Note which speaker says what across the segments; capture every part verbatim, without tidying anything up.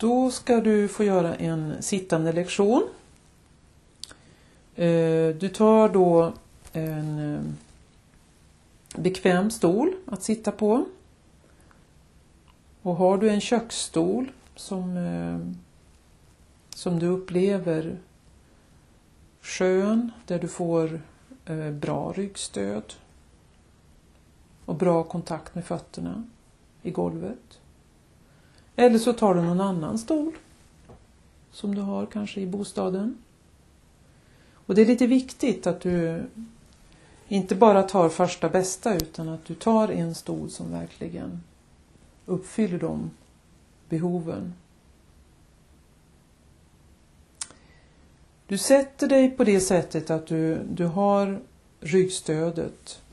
Speaker 1: Då ska du få göra en sittande lektion. Du tar då en bekväm stol att sitta på. Och har du en köksstol som, som du upplever skön, där du får bra ryggstöd och bra kontakt med fötterna i golvet. Eller så tar du någon annan stol som du har kanske i bostaden. Och det är lite viktigt att du inte bara tar första bästa, utan att du tar en stol som verkligen uppfyller de behoven. Du sätter dig på det sättet att du, du har ryggstödet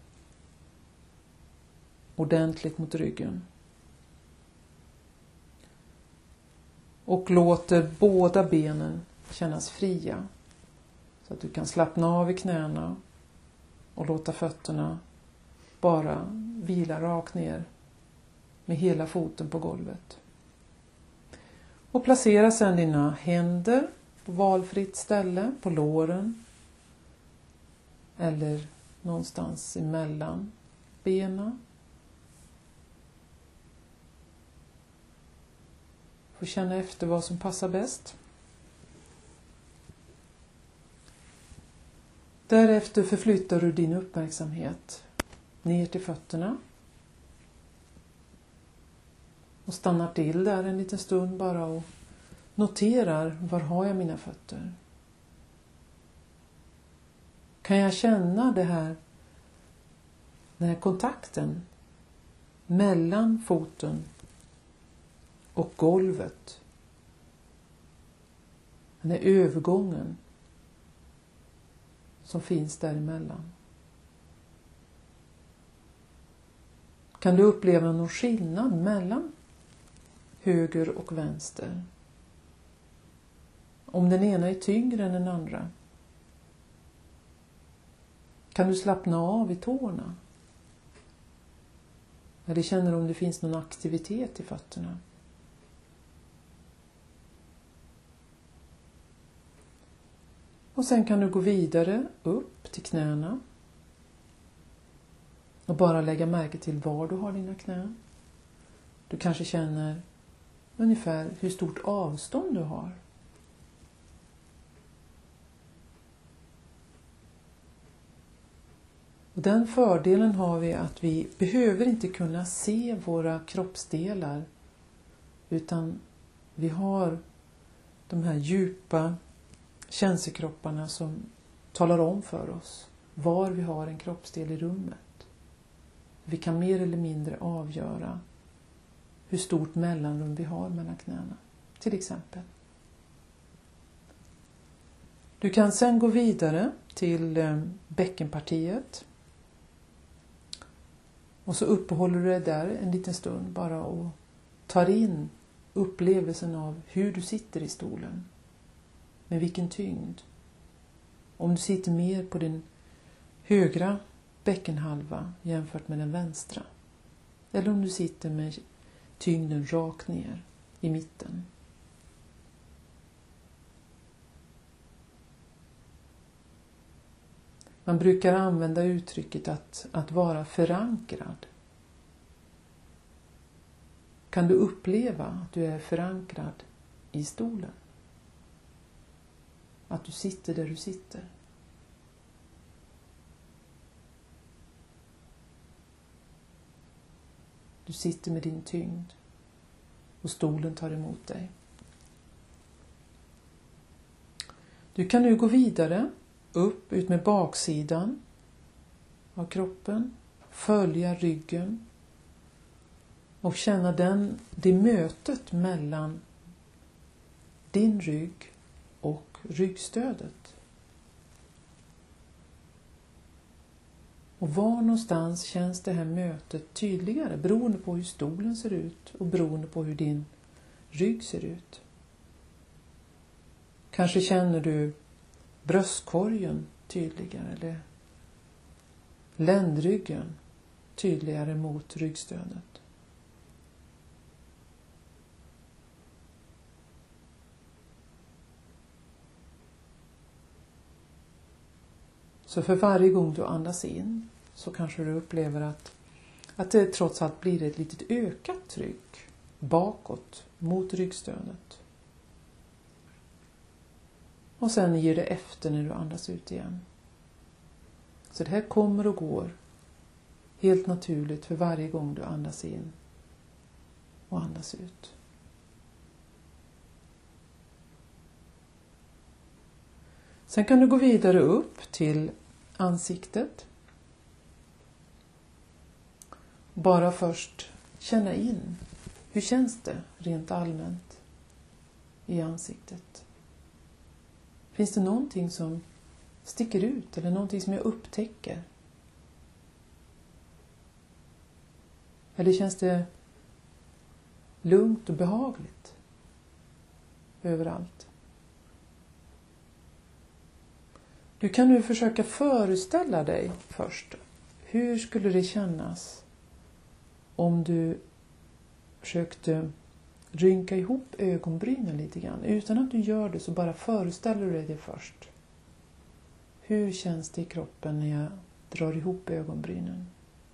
Speaker 1: ordentligt mot ryggen. Och låter båda benen kännas fria. Så att du kan slappna av i knäna och låta fötterna bara vila rakt ner med hela foten på golvet. Och placera sedan dina händer på valfritt ställe, på låren eller någonstans emellan benen. Få känna efter vad som passar bäst. Därefter förflyttar du din uppmärksamhet ner till fötterna. Och stannar till där en liten stund bara och noterar, var har jag mina fötter? Kan jag känna det här, den här kontakten mellan foten och golvet? Den här övergången som finns däremellan. Kan du uppleva någon skillnad mellan höger och vänster? Om den ena är tyngre än den andra. Kan du slappna av i tårna? Eller känner du om det finns någon aktivitet i fötterna? Och sen kan du gå vidare upp till knäna. Och bara lägga märke till var du har dina knän. Du kanske känner ungefär hur stort avstånd du har. Och den fördelen har vi att vi behöver inte kunna se våra kroppsdelar, utan vi har de här djupa känselkropparna som talar om för oss var vi har en kroppsdel i rummet. Vi kan mer eller mindre avgöra hur stort mellanrum vi har mellan knäna, till exempel. Du kan sedan gå vidare till bäckenpartiet. Och så uppehåller du dig där en liten stund bara och tar in upplevelsen av hur du sitter i stolen. Med vilken tyngd. Om du sitter mer på din högra bäckenhalva jämfört med den vänstra. Eller om du sitter med tyngden rakt ner i mitten. Man brukar använda uttrycket att, att vara förankrad. Kan du uppleva att du är förankrad i stolen? Att du sitter där du sitter? Du sitter med din tyngd och stolen tar emot dig. Du kan nu gå vidare upp ut med baksidan av kroppen, följa ryggen och känna den, det mötet mellan din rygg och ryggstödet. Och var någonstans känns det här mötet tydligare beroende på hur stolen ser ut och beroende på hur din rygg ser ut. Kanske känner du bröstkorgen tydligare eller ländryggen tydligare mot ryggstödet. Så för varje gång du andas in så kanske du upplever att, att det trots allt blir ett litet ökat tryck bakåt mot ryggstödet. Och sen ger det efter när du andas ut igen. Så det här kommer och går helt naturligt för varje gång du andas in och andas ut. Sen kan du gå vidare upp till ansiktet. Bara först känna in. Hur känns det rent allmänt i ansiktet? Finns det någonting som sticker ut eller någonting som jag upptäcker? Eller känns det lugnt och behagligt överallt? Du kan nu försöka föreställa dig först. Hur skulle det kännas om du försökte rynka ihop ögonbrynen lite grann? Utan att du gör det så bara föreställer du dig det först. Hur känns det i kroppen när jag drar ihop ögonbrynen?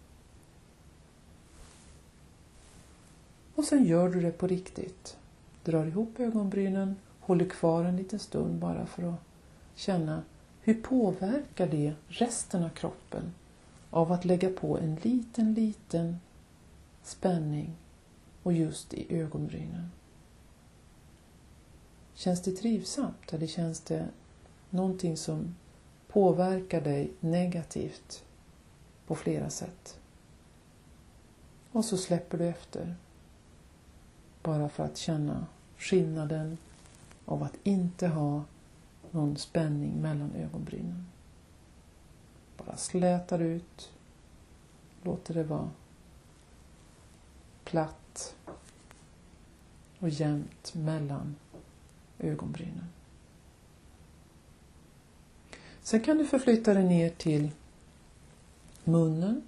Speaker 1: Och sen gör du det på riktigt. Drar ihop ögonbrynen, håller kvar en liten stund bara för att känna hur påverkar det resten av kroppen av att lägga på en liten, liten spänning och just i ögonbrynen. Känns det trivsamt eller känns det någonting som påverkar dig negativt på flera sätt? Och så släpper du efter. Bara för att känna skillnaden av att inte ha någon spänning mellan ögonbrynen. Bara slätar ut. Låter det vara platt och jämnt mellan ögonbrynen. Sen kan du förflytta dig ner till munnen.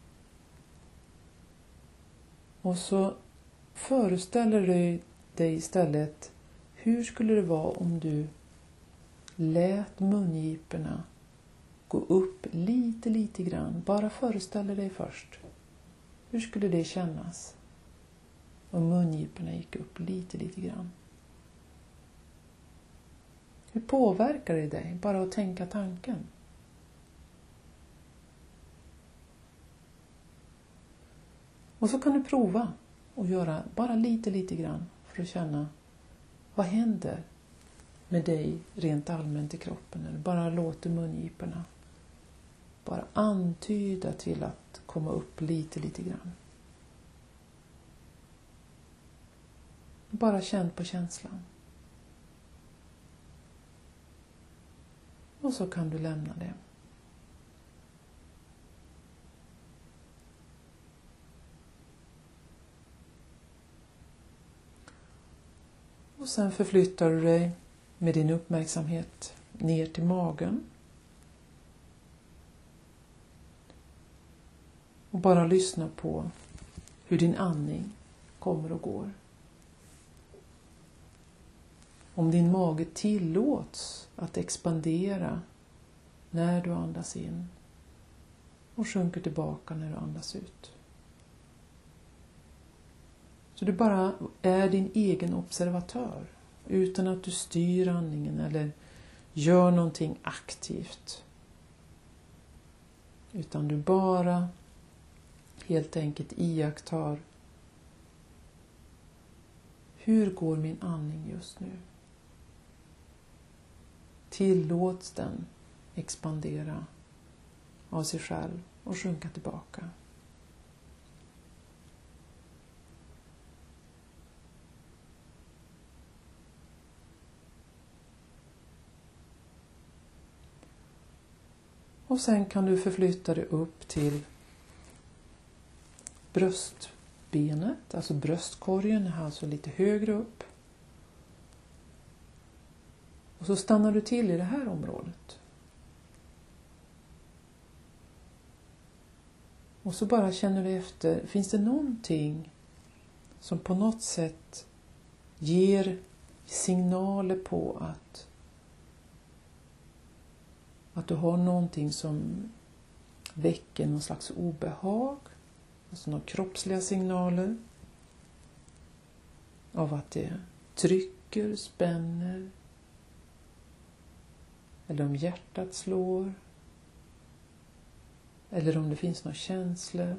Speaker 1: Och så föreställer du dig istället hur skulle det vara om du lät mungiporna gå upp lite, lite grann. Bara föreställer dig först. Hur skulle det kännas om mungiporna gick upp lite, lite grann? Hur påverkar det dig bara att tänka tanken? Och så kan du prova och göra bara lite, lite grann för att känna vad händer med dig rent allmänt i kroppen. Eller bara låter mungiporna bara antyda till att komma upp lite, lite grann. Bara känn på känslan. Och så kan du lämna det. Och sen förflyttar du dig med din uppmärksamhet ner till magen. Och bara lyssna på hur din andning kommer och går. Om din mage tillåts att expandera när du andas in och sjunker tillbaka när du andas ut. Så du bara är din egen observatör utan att du styr andningen eller gör någonting aktivt. Utan du bara helt enkelt iakttar. Hur går min andning just nu? Tillåts den expandera av sig själv och sjunka tillbaka. Och sen kan du förflytta dig upp till bröstbenet, alltså bröstkorgen är alltså lite högre upp. Och så stannar du till i det här området. Och så bara känner du efter, finns det någonting som på något sätt ger signaler på att att du har någonting som väcker någon slags obehag, alltså några kroppsliga signaler av att det trycker, spänner, eller om hjärtat slår, eller om det finns några känslor.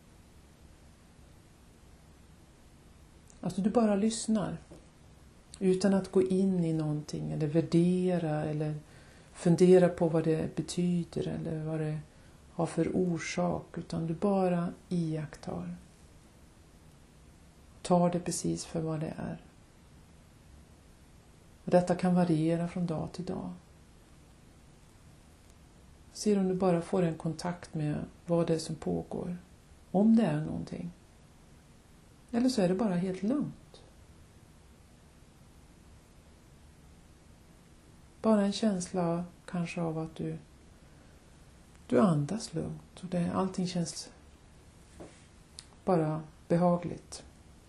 Speaker 1: Alltså du bara lyssnar utan att gå in i någonting eller värdera eller fundera på vad det betyder eller vad det har för orsak, utan du bara iakttar. Tar det precis för vad det är. Och detta kan variera från dag till dag. Se om du bara får en kontakt med vad det är som pågår. Om det är någonting. Eller så är det bara helt lugnt. Bara en känsla kanske av att du, du andas lugnt. Och det, allting känns bara behagligt.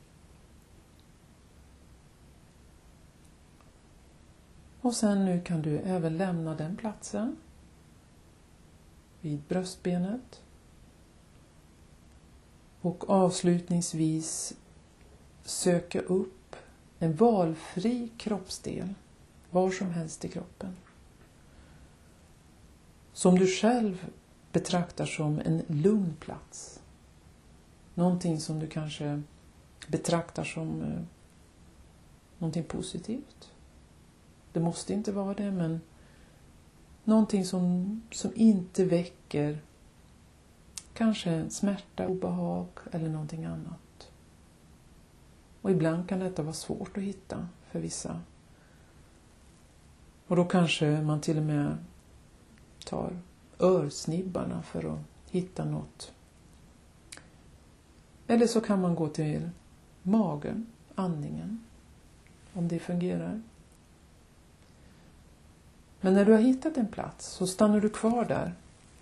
Speaker 1: Och sen nu kan du även lämna den platsen vid bröstbenet. Och avslutningsvis söka upp en valfri kroppsdel var som helst i kroppen. Som du själv betraktar som en lugn plats. Någonting som du kanske betraktar som eh, någonting positivt. Det måste inte vara det, men någonting som, som inte väcker kanske smärta, obehag eller någonting annat. Och ibland kan detta vara svårt att hitta för vissa. Och då kanske man till och med tar örsnibbarna för att hitta något. Eller så kan man gå till magen, andningen, om det fungerar. Men när du har hittat en plats så stannar du kvar där.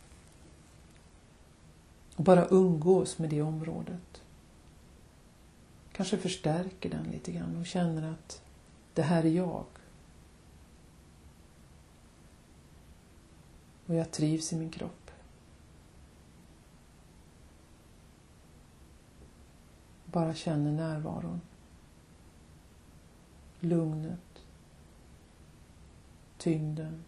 Speaker 1: Och bara umgås med det området. Kanske förstärker den lite grann och känner att det här är jag. Och jag trivs i min kropp. Bara känner närvaron. Lugnet. Tyngden.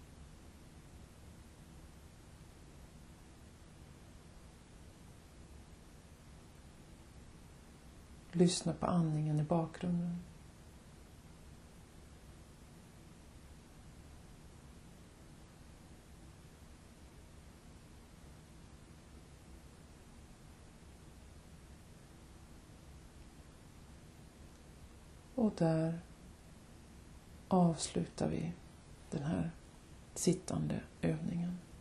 Speaker 1: Lyssna på andningen i bakgrunden. Och där avslutar vi den här sittande övningen.